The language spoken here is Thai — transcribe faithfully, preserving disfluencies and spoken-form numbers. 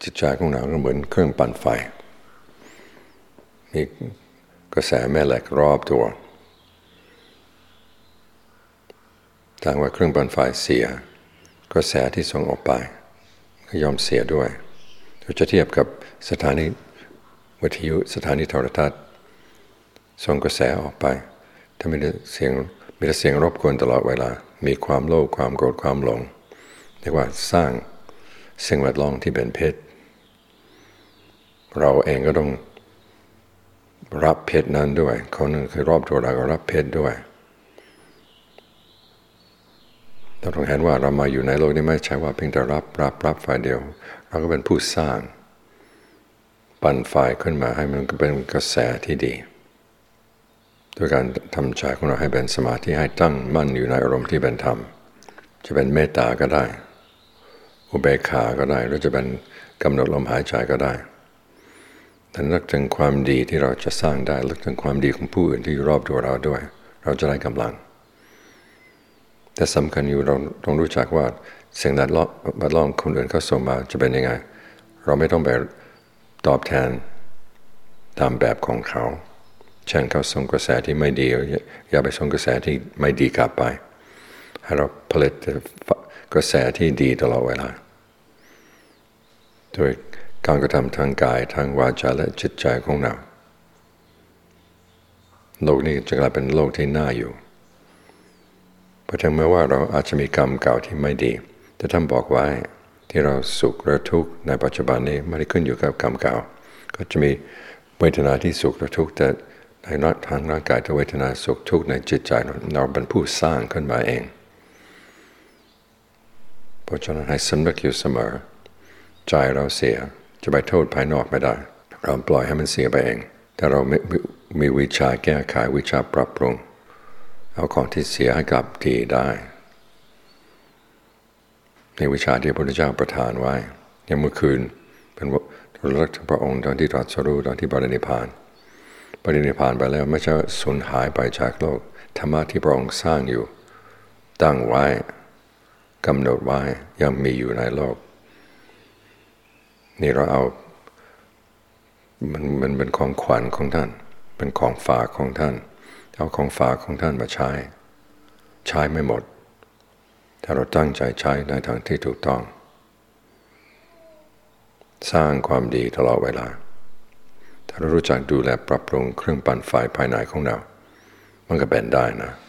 จิตใจของเราก็เหมือนเครื่องปั่นไฟมีกระแสแม่เหล็กรอบตัวถ้าว่าเครื่องปั่นไฟเสียกระแสที่ส่งออกไปก็ยอมเสียด้วยเราจะเทียบกับสถานีวิทยุสถานีโทรทัศน์ส่งกระแสออกไปถ้ามีเสียงมีเสียงรบกวนตลอดเวลามีความโลภความโกรธความหลงเรียกว่าสร้างสิ่งแวดล้อมที่เป็นพิษเราเองก็ต้องรับพิษนั้นด้วยคนนึงคือรอบตัวเราก็รับพิษด้วยเราต้องเห็นว่าเรามาอยู่ในโลกนี้ไม่ใช่ว่าเพียงแต่รับรับรับฝ่ายเดียวเราก็เป็นผู้สร้างปั่นไฟขึ้นมาให้มันเป็นกระแสที่ดีโดยการทำใจของเราให้เป็นสมาธิให้ตั้งมั่นอยู่ในอารมณ์ที่เป็นธรรมจะเป็นเมตตาก็ได้อุเบกขาก็ได้หรือจะเป็นกำหนดลมหายใจก็ได้แต่นึกถึงความดีที่เราจะสร้างได้นึกถึงความดีของผู้อื่นที่อยู่รอบตัวเราด้วยเราจะได้กำลังแต่สำคัญอยู่เราต้องรู้จักว่าสิ่งแวดล้อมคนอื่นเขาส่งมาจะเป็นยังไงเราไม่ต้องไปตอบแทนตามแบบของเขาเช่นเขาส่งกระแสที่ไม่ดีอย่าไปส่งกระแสที่ไม่ดีกลับไปให้เราผลิตกระแสที่ดีตลอดเวลาโดยการกระทำทางกายทางวาจาและจิตใจของเราโลกนี้จะกลายเป็นโลกที่น่าอยู่เพราะถึงแม้ว่าเราอาจจะมีกรรมเก่าที่ไม่ดีแต่ท่านบอกไว้ที่เราสุขหรือทุกข์ในปัจจุบันนี้ไม่ได้ขึ้นอยู่กับกรรมเก่าก็จะมีเวทนาที่สุขหรือทุกข์แต่ในทางร่างกายที่เวทนาสุขทุกข์ในจิตใจเราเป็นผู้สร้างขึ้นมาเองเพราะฉะนั้นให้สำนึกอยู่เสมอใจเราเสียจะไปโทษภายนอกไม่ได้เราปล่อยให้มันเสียไปเองแต่เราไม่มีวิชาแก้ไขวิชาปรับปรุงเอาของที่เสียให้กลับดีได้ในวิชาที่พระพุทธเจ้าประทานไว้อย่างเมื่อคืนเป็นระลึกถึงพระองค์ตอนที่ตรัสรู้ตอนที่ปรินิพพานปรินิพพานไปแล้วไม่ใช่สูญหายไปจากโลกธรรมะที่พระองค์สร้างอยู่ตั้งไว้กำหนดไว้ยังมีอยู่ในโลกนี่เราเอามันมันเป็นของขวัญของท่านเป็นของฝากของท่านเอาของฝากของท่านมาใช้ใช้ไม่หมดถ้าเราตั้งใจใช้ในทางที่ถูกต้องสร้างความดีตลอดเวลาถ้าเรารู้จักดูแลปรับปรุงเครื่องปั่นไฟภายในของเรามันก็เป็นได้นะ